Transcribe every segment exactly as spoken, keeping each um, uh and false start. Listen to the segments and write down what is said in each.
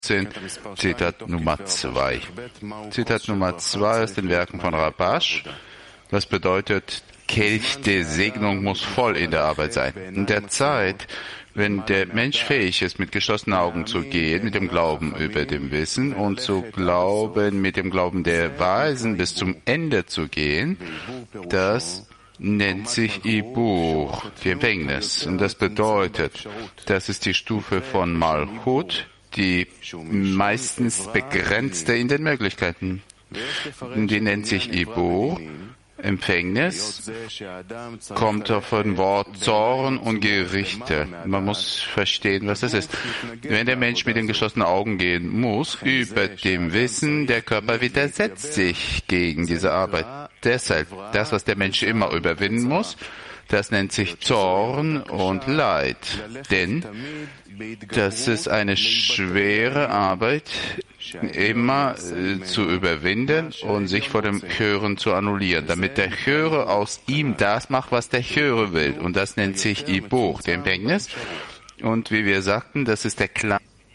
Zitat Nummer zwei. Zitat Nummer zwei aus den Werken von Rabash. Das bedeutet, Kelch der Segnung muss voll in der Arbeit sein. In der Zeit, wenn der Mensch fähig ist, mit geschlossenen Augen zu gehen, mit dem Glauben über dem Wissen und zu glauben, mit dem Glauben der Weisen bis zum Ende zu gehen, das nennt sich Ibur, die Empfängnis. Und das bedeutet, das ist die Stufe von Malchut, die meistens begrenzte in den Möglichkeiten. Die nennt sich Ibur. Empfängnis kommt auf ein Wort Zorn und Gerichte. Man muss verstehen, was das ist. Wenn der Mensch mit den geschlossenen Augen gehen muss, über dem Wissen, der Körper widersetzt sich gegen diese Arbeit. Deshalb, das, was der Mensch immer überwinden muss, das nennt sich Zorn und Leid. Denn das ist eine schwere Arbeit, immer äh, zu überwinden und sich vor dem Hören zu annullieren, damit der Hörer aus ihm das macht, was der Hörer will. Und das nennt sich Ibur, die Empfängnis. Und wie wir sagten, das ist der Klang,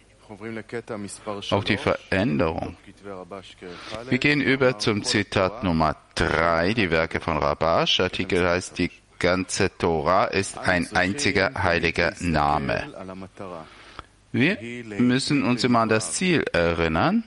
auch die Veränderung. Wir gehen über zum Zitat Nummer drei, die Werke von Rabash. Artikel heißt, die ganze Tora ist ein einziger heiliger Name. Wir müssen uns immer an das Ziel erinnern,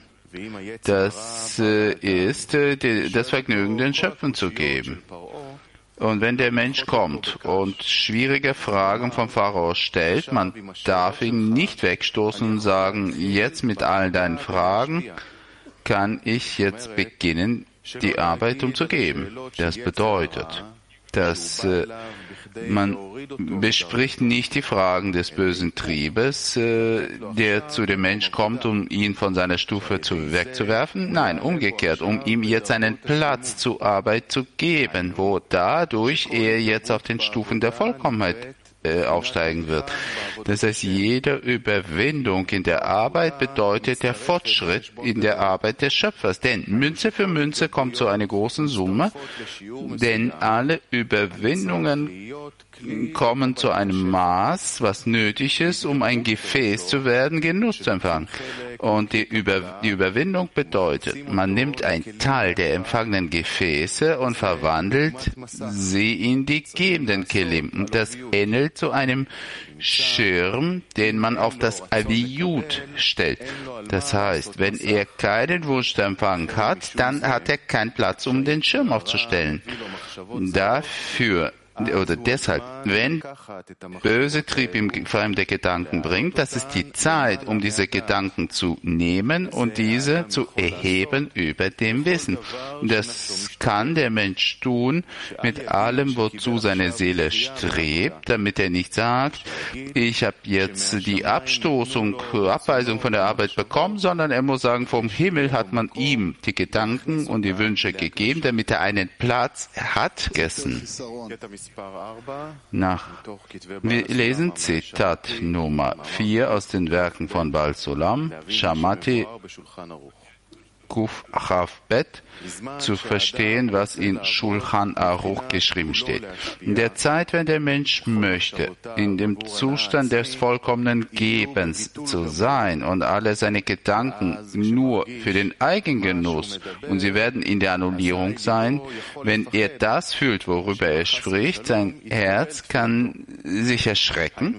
das äh, ist, äh, die, das Vergnügen, den Schöpfen zu geben. Und wenn der Mensch kommt und schwierige Fragen vom Pharao stellt, man darf ihn nicht wegstoßen und sagen, jetzt mit all deinen Fragen kann ich jetzt beginnen, die Arbeit umzugeben. Das bedeutet, dass äh, man bespricht nicht die Fragen des bösen Triebes, äh, der zu dem Mensch kommt, um ihn von seiner Stufe zu, wegzuwerfen. Nein, umgekehrt, um ihm jetzt einen Platz zur Arbeit zu geben, wo dadurch er jetzt auf den Stufen der Vollkommenheit äh, aufsteigen wird. Das heißt, jede Überwindung in der Arbeit bedeutet der Fortschritt in der Arbeit des Schöpfers. Denn Münze für Münze kommt zu einer großen Summe, denn alle Überwindungen kommen zu einem Maß, was nötig ist, um ein Gefäß zu werden, Genuss zu empfangen. Und die, Über, die Überwindung bedeutet, man nimmt einen Teil der empfangenen Gefäße und verwandelt sie in die gebenden Kelim. Und das ähnelt zu einem Schirm, den man auf das Aliyut stellt. Das heißt, wenn er keinen Wunschempfang hat, dann hat er keinen Platz, um den Schirm aufzustellen. Dafür oder deshalb, wenn böse Trieb ihm fremde Gedanken bringt, das ist die Zeit, um diese Gedanken zu nehmen und diese zu erheben über dem Wissen. Das kann der Mensch tun mit allem, wozu seine Seele strebt, damit er nicht sagt, ich habe jetzt die Abstoßung, Abweisung von der Arbeit bekommen, sondern er muss sagen, vom Himmel hat man ihm die Gedanken und die Wünsche gegeben, damit er einen Platz hat gegessen. Nach. Wir lesen Zitat Nummer vier aus den Werken von Baal Sulam, Shamati Kuf Chav Bet, zu verstehen, was in Shulchan Aruch geschrieben steht. In der Zeit, wenn der Mensch möchte, in dem Zustand des vollkommenen Gebens zu sein und alle seine Gedanken nur für den Eigengenuss, und sie werden in der Annullierung sein, wenn er das fühlt, worüber er spricht, sein Herz kann sich erschrecken.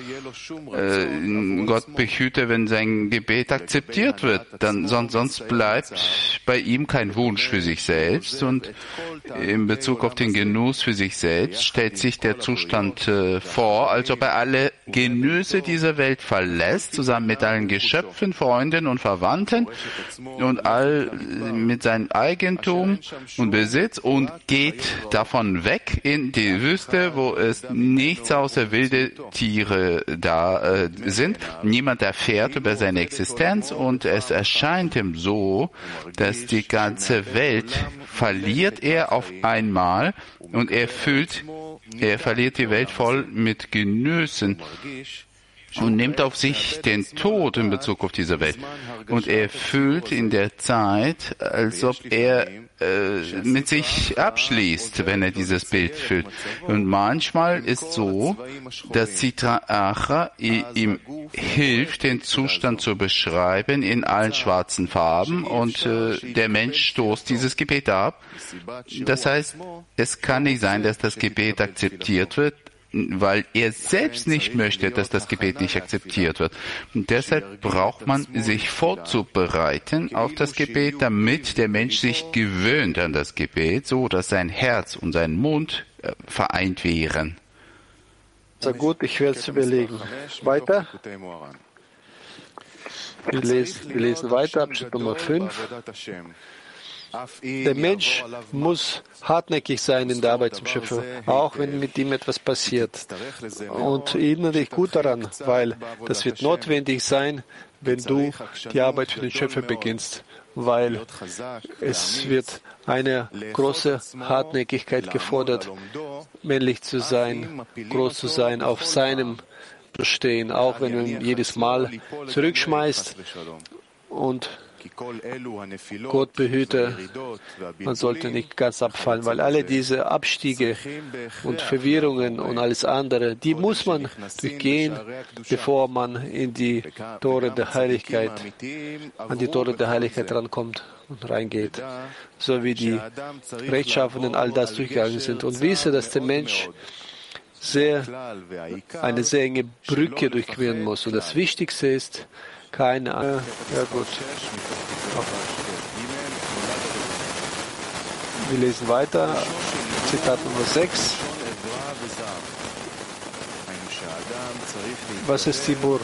Äh, Gott behüte, wenn sein Gebet akzeptiert wird, dann sonst, sonst bleibt bei ihm kein Wunsch für sich selbst, und in Bezug auf den Genuss für sich selbst stellt sich der Zustand äh, vor, als ob er alle Genüsse dieser Welt verlässt, zusammen mit allen Geschöpfen, Freunden und Verwandten und all mit seinem Eigentum und Besitz und geht davon weg in die Wüste, wo es nichts außer wilde Tiere da äh, sind. Niemand erfährt über seine Existenz und es erscheint ihm so, dass die ganze Welt verliert er auf einmal und er fühlt, er verliert die Welt voll mit Genüssen und nimmt auf sich den Tod in Bezug auf diese Welt. Und er fühlt in der Zeit, als ob er äh, mit sich abschließt, wenn er dieses Bild fühlt. Und manchmal ist so, dass Sitra Achra ihm hilft, den Zustand zu beschreiben in allen schwarzen Farben, und äh, der Mensch stoßt dieses Gebet ab. Das heißt, es kann nicht sein, dass das Gebet akzeptiert wird, weil er selbst nicht möchte, dass das Gebet nicht akzeptiert wird. Und deshalb braucht man sich vorzubereiten auf das Gebet, damit der Mensch sich gewöhnt an das Gebet, so dass sein Herz und sein Mund vereint wären. Sehr gut, ich werde es überlegen. Weiter. Wir lesen, wir lesen weiter, Abschnitt Nummer fünf. Der Mensch muss hartnäckig sein in der Arbeit zum Schöpfer, auch wenn mit ihm etwas passiert. Und erinnere dich gut daran, weil das wird notwendig sein, wenn du die Arbeit für den Schöpfer beginnst, weil es wird eine große Hartnäckigkeit gefordert, männlich zu sein, groß zu sein, auf seinem bestehen, auch wenn man jedes Mal zurückschmeißt. Und Gott behüte, man sollte nicht ganz abfallen, weil alle diese Abstiege und Verwirrungen und alles andere, die muss man durchgehen, bevor man in die Tore der Heiligkeit, an die Tore der Heiligkeit rankommt und reingeht, so wie die Rechtschaffenen all das durchgegangen sind. Und wisse, dass der Mensch sehr, eine sehr enge Brücke durchqueren muss. Und das Wichtigste ist, keine Ahnung. Ja, gut. Wir lesen weiter. Zitat Nummer sechs. Was ist Tibur?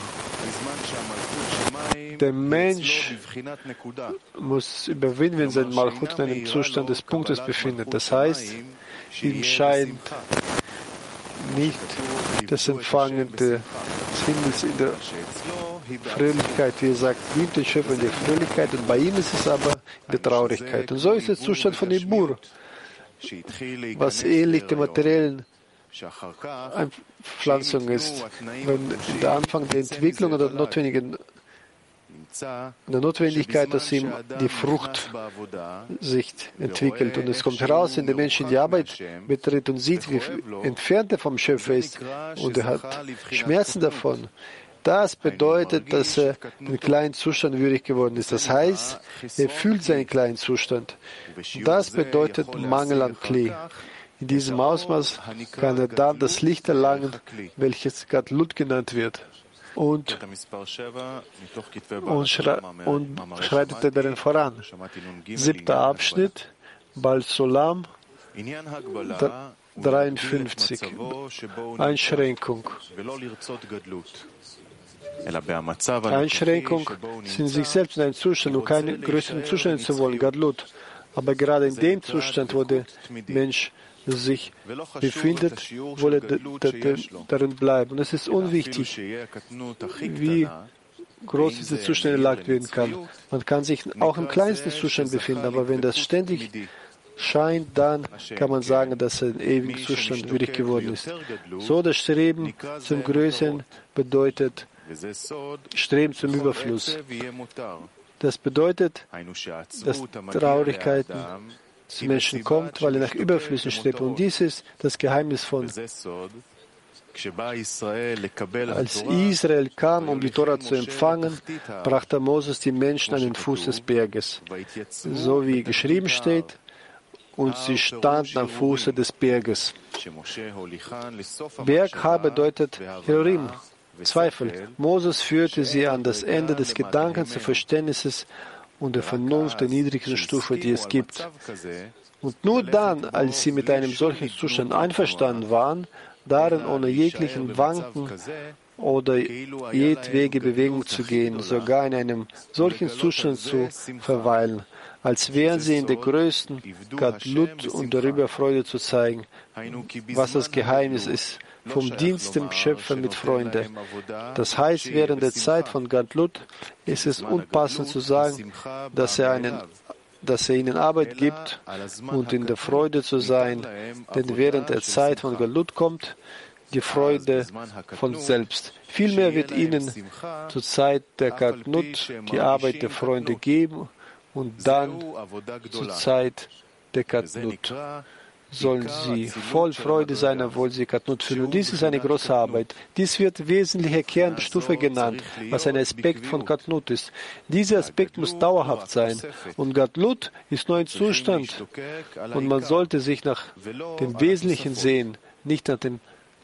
Der Mensch muss überwinden, wenn sein Malchut in einem Zustand des Punktes befindet. Das heißt, ihm scheint nicht das Empfangen des Himmels in der Fröhlichkeit, wie er sagt, liebt den Schöpfer in der Fröhlichkeit, und bei ihm ist es aber in der Traurigkeit. Und so ist der Zustand von Ibur, was ähnlich der materiellen Pflanzung ist. Wenn der Anfang der Entwicklung oder der notwendigen der Notwendigkeit, dass ihm die Frucht sich entwickelt. Und es kommt heraus, wenn der Mensch in die Arbeit betritt und sieht, wie entfernt er vom Schöpfer ist, und er hat Schmerzen davon. Das bedeutet, dass er den kleinen Zustand würdig geworden ist. Das heißt, er fühlt seinen kleinen Zustand. Das bedeutet Mangel an Kli. In diesem Ausmaß kann er dann das Licht erlangen, welches Gadlut genannt wird. Und, und, schrei und schreitet er darin voran. Siebter Abschnitt, Bal Solam, dreiundfünfzig. Einschränkung. Einschränkung sind sich selbst in einem Zustand und keine größeren Zustände zu wollen, Gadlut. Aber gerade in dem Zustand, wo der Mensch sich befindet, wolle darin bleiben. Und es ist unwichtig, wie groß diese Zustand erlangt werden kann. Man kann sich auch im kleinsten Zustand befinden, aber wenn das ständig scheint, dann kann man sagen, dass er im ewigen Zustand würdig geworden ist. So das Streben zum Größeren bedeutet Streben zum Überfluss. Das bedeutet, dass Traurigkeiten zu Menschen kommt, weil er nach Überflüssen strebt. Und dies ist das Geheimnis von, als Israel kam, um die Tora zu empfangen, brachte Moses die Menschen an den Fuß des Berges. So wie geschrieben steht, und sie standen am Fuße des Berges. Berg Ha bedeutet Herorim, Zweifel. Moses führte sie an das Ende des Gedankens, des Verständnisses und der Vernunft der niedrigsten Stufe, die es gibt. Und nur dann, als sie mit einem solchen Zustand einverstanden waren, darin ohne jeglichen Wanken oder jedwege Bewegung zu gehen, sogar in einem solchen Zustand zu verweilen, als wären sie in der größten Gadlut und darüber Freude zu zeigen, was das Geheimnis ist, vom Dienst dem Schöpfer mit Freude. Das heißt, während der Zeit von Gadlut ist es unpassend zu sagen, dass er, einen, dass er ihnen Arbeit gibt und in der Freude zu sein, denn während der Zeit von Gadlut kommt die Freude von selbst. Vielmehr wird ihnen zur Zeit der Katnut die Arbeit der Freunde geben und dann zur Zeit der Katnut sollen sie voll Freude sein, obwohl sie Katnut fühlen. Und dies ist eine große Arbeit. Dies wird wesentliche Kernstufe genannt, was ein Aspekt von Katnut ist. Dieser Aspekt muss dauerhaft sein. Und Katnut ist nur ein Zustand. Und man sollte sich nach dem Wesentlichen sehen, nicht nach den